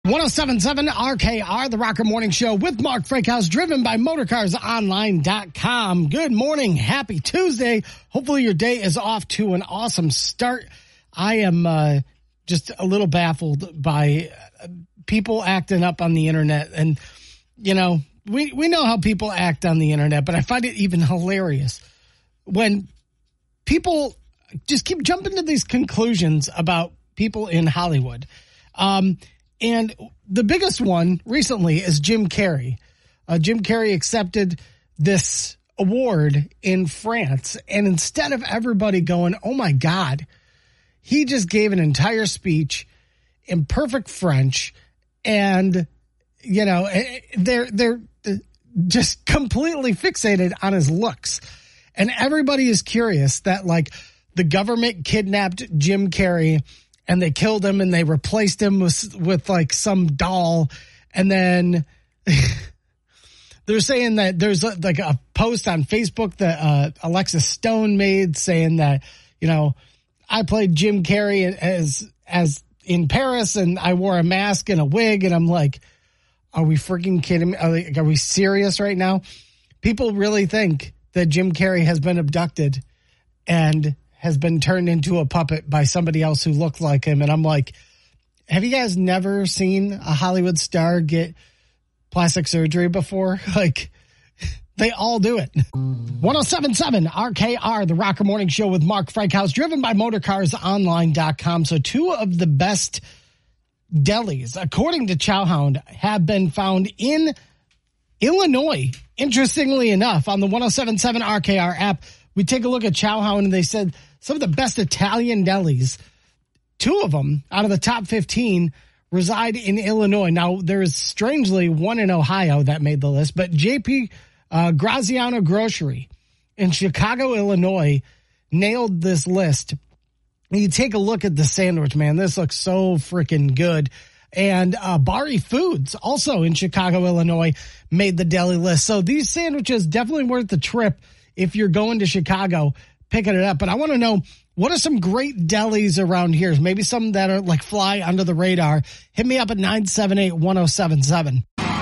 107.7 RKR, the Rocker Morning Show with Mark Frakehouse, driven by MotorCarsOnline.com. Good morning. Happy Tuesday. Hopefully your day is off to an awesome start. I am just a little baffled by people acting up on the internet. And, you know, we know how people act on the internet, but I find it even hilarious when people just keep jumping to these conclusions about people in Hollywood. And the biggest one recently is Jim Carrey. Jim Carrey accepted this award in France. And instead of everybody going, oh, my God, he just gave an entire speech in perfect French. And, you know, they're just completely fixated on his looks. And everybody is curious that, like, the government kidnapped Jim Carrey and they killed him and they replaced him with like some doll. And then they're saying that there's like a post on Facebook that Alexis Stone made saying that, you know, I played Jim Carrey as in Paris and I wore a mask and a wig. And I'm like, are we freaking kidding me? Are we serious right now? People really think that Jim Carrey has been abducted and has been turned into a puppet by somebody else who looked like him. And I'm like, have you guys never seen a Hollywood star get plastic surgery before? Like, they all do it. 107.7 RKR, the Rocker Morning Show with Mark Frakehouse, driven by MotorCarsOnline.com. So two of the best delis, according to Chowhound, have been found in Illinois. Interestingly enough, on the 107.7 RKR app, we take a look at Chowhound and they said some of the best Italian delis, two of them out of the top 15 reside in Illinois. Now, there is strangely one in Ohio that made the list, but JP Graziano Grocery in Chicago, Illinois, nailed this list. You take a look at the sandwich, man. This looks so freaking good. And Bari Foods, also in Chicago, Illinois, made the deli list. So these sandwiches definitely worth the trip if you're going to Chicago, picking it up. But I want to know, what are some great delis around here? Maybe some that are like fly under the radar. Hit me up at 978-1077.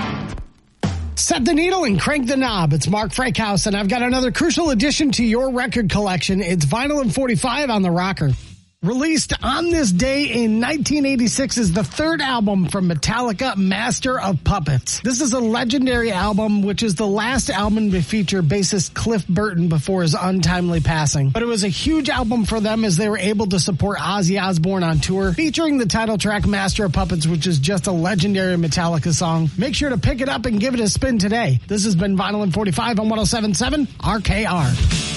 Set the needle and crank the knob. It's Mark Frakehouse, and I've got another crucial addition to your record collection. It's Vinyl and 45 on the Rocker. Released on this day in 1986 is the third album from Metallica, Master of Puppets. This is a legendary album, which is the last album to feature bassist Cliff Burton before his untimely passing. But it was a huge album for them as they were able to support Ozzy Osbourne on tour, featuring the title track Master of Puppets, which is just a legendary Metallica song. Make sure to pick it up and give it a spin today. This has been Vinyl and 45 on 107.7 RKR.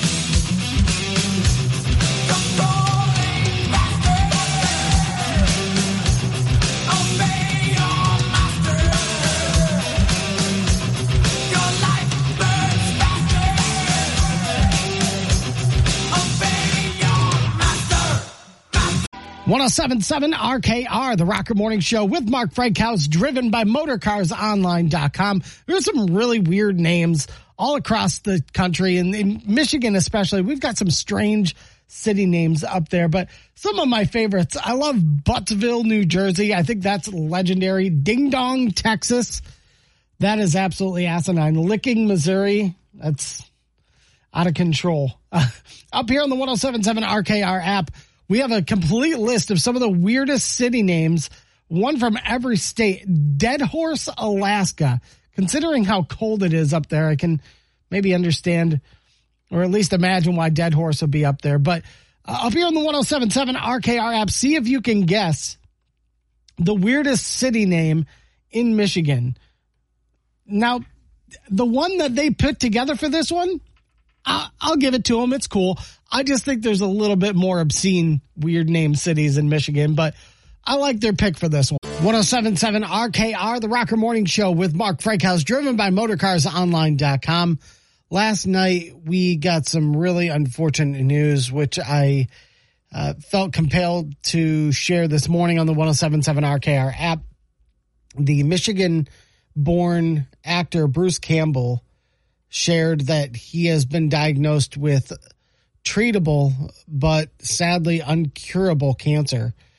One 107.7 RKR, the Rocker Morning Show with Mark Frakehouse, driven by MotorCarsOnline.com. There's some really weird names all across the country, and in Michigan especially. We've got some strange city names up there, but some of my favorites. I love Buttsville, New Jersey. I think that's legendary. Ding Dong, Texas. That is absolutely asinine. Licking, Missouri. That's out of control. Up here on the 107.7 RKR app, we have a complete list of some of the weirdest city names, one from every state. Deadhorse, Alaska. Considering how cold it is up there, I can maybe understand or at least imagine why Deadhorse would be up there. But up here on the 107.7 RKR app, see if you can guess the weirdest city name in Michigan. Now, the one that they put together for this one, I'll give it to them. It's cool. I just think there's a little bit more obscene, weird name cities in Michigan, but I like their pick for this one. 107.7 RKR, the Rocker Morning Show with Mark Frakehouse, driven by MotorCarsOnline.com. Last night, we got some really unfortunate news, which I felt compelled to share this morning on the 107.7 RKR app. The Michigan-born actor Bruce Campbell shared that he has been diagnosed with treatable but sadly uncurable cancer.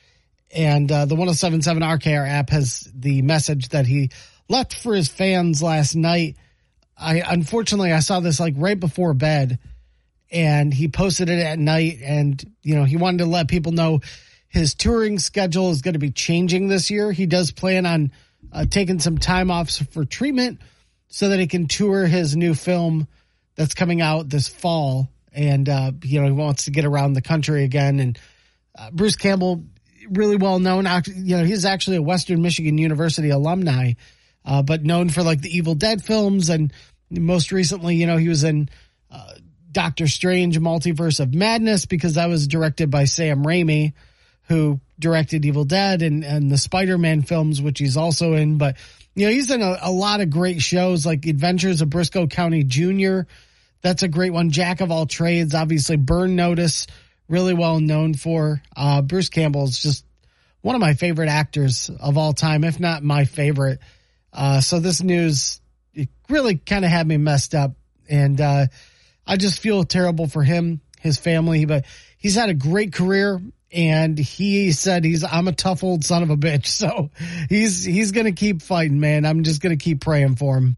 And the 107.7 RKR app has the message that he left for his fans last night. Unfortunately, I saw this like right before bed, and he posted it at night. And, you know, he wanted to let people know his touring schedule is going to be changing this year. He does plan on taking some time off for treatment so that he can tour his new film that's coming out this fall. And, you know, he wants to get around the country again. And Bruce Campbell, really well known, you know, he's actually a Western Michigan University alumni, but known for like the Evil Dead films. And most recently, you know, he was in Doctor Strange Multiverse of Madness, because that was directed by Sam Raimi, who directed Evil Dead and the Spider-Man films, which he's also in. But, you know, he's in a lot of great shows like Adventures of Briscoe County Jr. That's a great one. Jack of All Trades, obviously Burn Notice, really well known for. Bruce Campbell is just one of my favorite actors of all time, if not my favorite. So this news, it really kind of had me messed up. And I just feel terrible for him, his family, but he's had a great career. And he said I'm a tough old son of a bitch. So he's going to keep fighting, man. I'm just going to keep praying for him.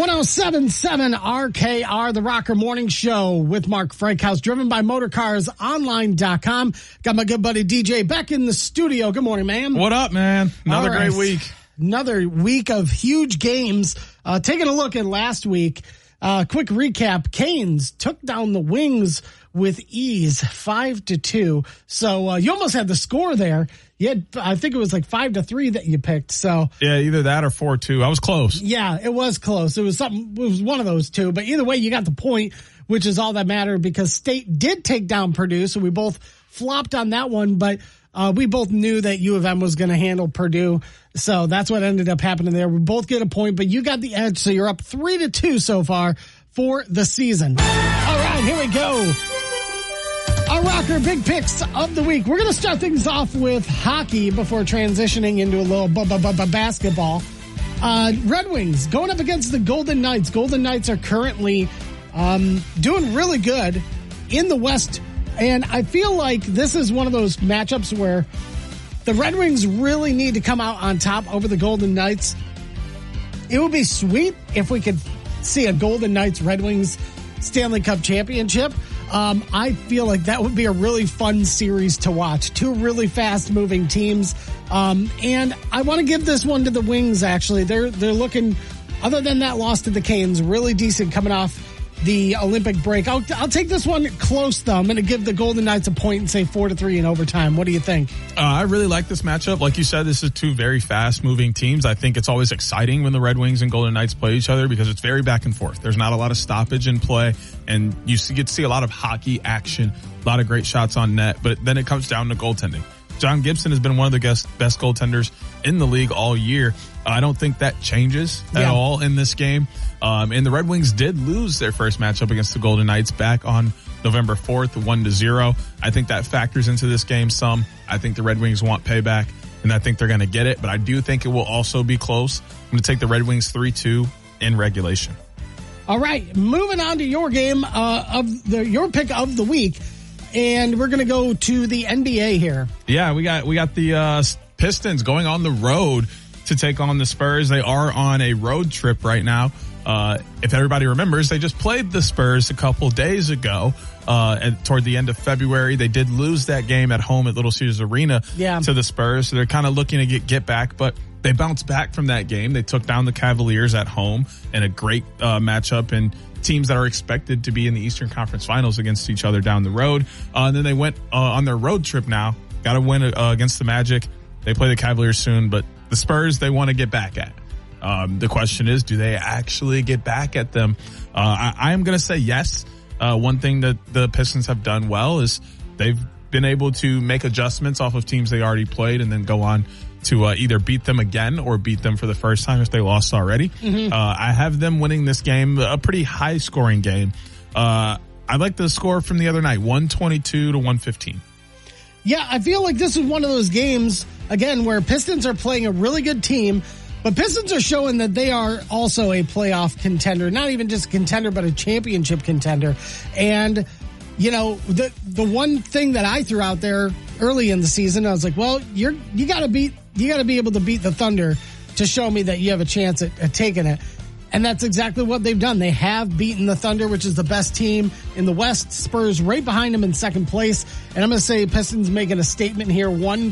107.7 RKR, the Rocker Morning Show with Mark Frankhouse, driven by motorcarsonline.com. Got my good buddy DJ Beck in the studio. Good morning, man. What up, man? Another great week. Another week of huge games. Taking a look at last week. Quick recap. Canes took down the Wings with ease, 5-2. So you almost had the score there. You had, I think it was like 5-3 that you picked. So yeah, either that or 4-2. I was close. Yeah, it was close. It was one of those two. But either way, you got the point, which is all that mattered, because State did take down Purdue. So we both flopped on that one, but we both knew that U of M was going to handle Purdue. So that's what ended up happening there. We both get a point, but you got the edge. So you're up 3-2 so far for the season. All right, here we go. Our Rocker Big Picks of the week. We're going to start things off with hockey before transitioning into a little basketball. Red Wings going up against the Golden Knights. Golden Knights are currently doing really good in the West. And I feel like this is one of those matchups where the Red Wings really need to come out on top over the Golden Knights. It would be sweet if we could see a Golden Knights Red Wings Stanley Cup championship. I feel like that would be a really fun series to watch. Two really fast moving teams. And I want to give this one to the Wings, actually. They're looking, other than that loss to the Canes, really decent coming off the Olympic break. I'll take this one close, though. I'm going to give the Golden Knights a point and say 4-3 in overtime. What do you think? I really like this matchup. Like you said, this is two very fast-moving teams. I think it's always exciting when the Red Wings and Golden Knights play each other because it's very back and forth. There's not a lot of stoppage in play, and you get to see a lot of hockey action, a lot of great shots on net, but then it comes down to goaltending. John Gibson has been one of the best goaltenders in the league all year. I don't think that changes at all in this game. And the Red Wings did lose their first matchup against the Golden Knights back on November 4th, 1-0. I think that factors into this game some. I think the Red Wings want payback, and I think they're going to get it. But I do think it will also be close. I'm going to take the Red Wings 3-2 in regulation. All right, moving on to your game your pick of the week. And we're going to go to the NBA here. Yeah, we got the Pistons going on the road to take on the Spurs. They are on a road trip right now. If everybody remembers, they just played the Spurs a couple days ago. Toward the end of February, they did lose that game at home at Little Caesars Arena to the Spurs. So they're kind of looking to get back, but they bounced back from that game. They took down the Cavaliers at home in a great matchup, and teams that are expected to be in the Eastern Conference Finals against each other down the road. And then they went on their road trip now. Got to win against the Magic. They play the Cavaliers soon, but the Spurs, they want to get back at. The question is, do they actually get back at them? I am going to say yes. One thing that the Pistons have done well is they've been able to make adjustments off of teams they already played and then go on to either beat them again or beat them for the first time if they lost already. Mm-hmm. I have them winning this game, a pretty high scoring game. I like the score from the other night, 122-115. Yeah, I feel like this is one of those games, again, where Pistons are playing a really good team, but Pistons are showing that they are also a playoff contender, not even just a contender, but a championship contender. And, you know, the one thing that I threw out there early in the season. I was like, well, you got to be able to beat the Thunder to show me that you have a chance at taking it. And that's exactly what they've done. They have beaten the Thunder, which is the best team in the West. Spurs right behind them in second place. And I'm going to say Pistons making a statement here,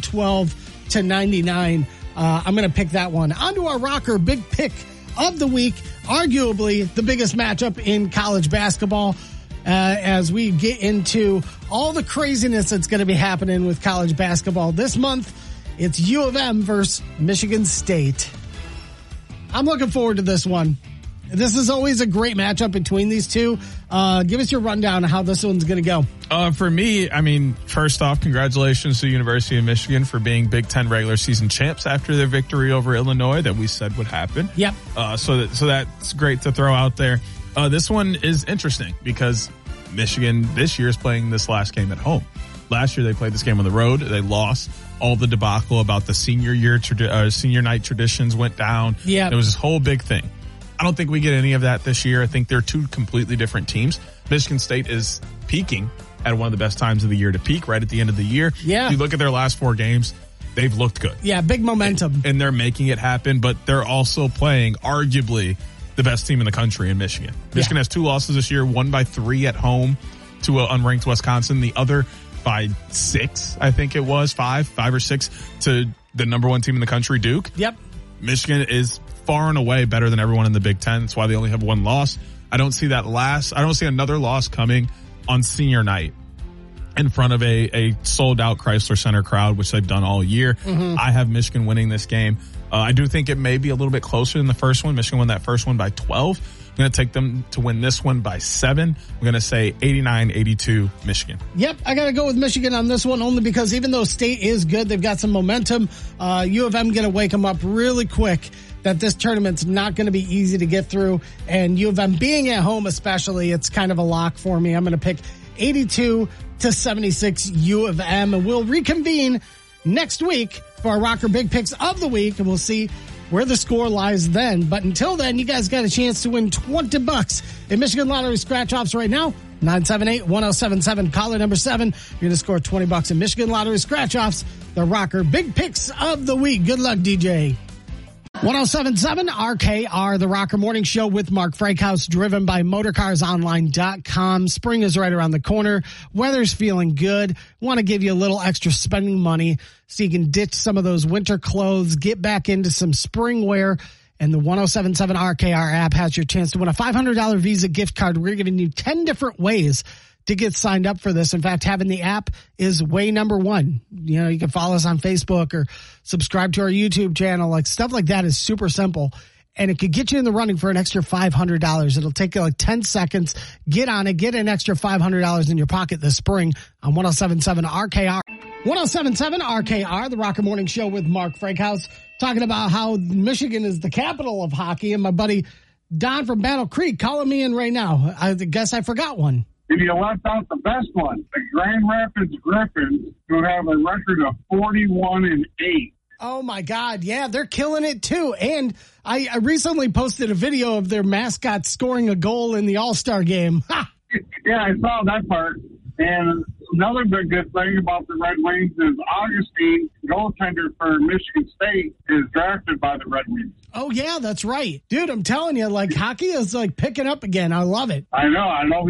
112-99. I'm going to pick that one. On to our rocker, big pick of the week, arguably the biggest matchup in college basketball. As we get into all the craziness that's going to be happening with college basketball this month, it's U of M versus Michigan State. I'm looking forward to this one. This is always a great matchup between these two. Give us your rundown of how this one's going to go. For me, I mean, first off, congratulations to the University of Michigan for being Big Ten regular season champs after their victory over Illinois that we said would happen. Yep. So that's great to throw out there. This one is interesting because Michigan this year is playing this last game at home. Last year they played this game on the road. They lost. All the debacle about the senior night traditions went down. Yeah. There was this whole big thing. I don't think we get any of that this year. I think they're two completely different teams. Michigan State is peaking at one of the best times of the year to peak right at the end of the year. Yeah. If you look at their last 4 games, they've looked good. Yeah, big momentum. And they're making it happen, but they're also playing arguably the best team in the country in Michigan. Michigan has 2 losses this year, one by 3 at home to an unranked Wisconsin, the other by 6, I think it was, 5 or 6 to the number 1 team in the country, Duke. Yep. Michigan is far and away better than everyone in the Big Ten. That's why they only have 1 loss. I don't see another loss coming on senior night in front of a sold out Chrysler Center crowd, which they've done all year. Mm-hmm. I have Michigan winning this game. I do think it may be a little bit closer than the first one. Michigan won that first one by 12. I'm going to take them to win this one by 7. I'm going to say 89-82 Michigan. Yep, I got to go with Michigan on this one only because even though State is good, they've got some momentum. U of M going to wake them up really quick that this tournament's not going to be easy to get through. And U of M being at home especially, it's kind of a lock for me. I'm going to pick 82-76 U of M. And we'll reconvene next week for our Rocker Big Picks of the week, and we'll see where the score lies then. But until then, you guys got a chance to win $20 in Michigan Lottery scratch-offs right now. 978-1077, caller number 7. You're going to score $20 in Michigan Lottery scratch-offs. The Rocker Big Picks of the week. Good luck, DJ. 1077 RKR, the Rocker Morning Show with Mark Frankhouse, driven by motorcarsonline.com. Spring is right around the corner. Weather's feeling good. Want to give you a little extra spending money so you can ditch some of those winter clothes, get back into some spring wear. And the 1077 RKR app has your chance to win a $500 Visa gift card. We're giving you 10 different ways to get signed up for this. In fact, having the app is way number 1. You know, you can follow us on Facebook or subscribe to our YouTube channel. Like stuff like that is super simple. And it could get you in the running for an extra $500. It'll take you like 10 seconds. Get on it. Get an extra $500 in your pocket this spring on 1077 RKR. 1077 RKR, the Rocker Morning Show with Mark Frankhouse, talking about how Michigan is the capital of hockey. And my buddy Don from Battle Creek calling me in right now. I guess I forgot one. You left out the best one, the Grand Rapids Griffins, who have a record of 41-8. Oh my God. Yeah, they're killing it too. And I recently posted a video of their mascot scoring a goal in the All-Star game. Ha! Yeah, I saw that part. And another big good thing about the Red Wings is Augustine, goaltender for Michigan State, is drafted by the Red Wings. Oh yeah, that's right. Dude, I'm telling you, like hockey is like picking up again. I love it. I know.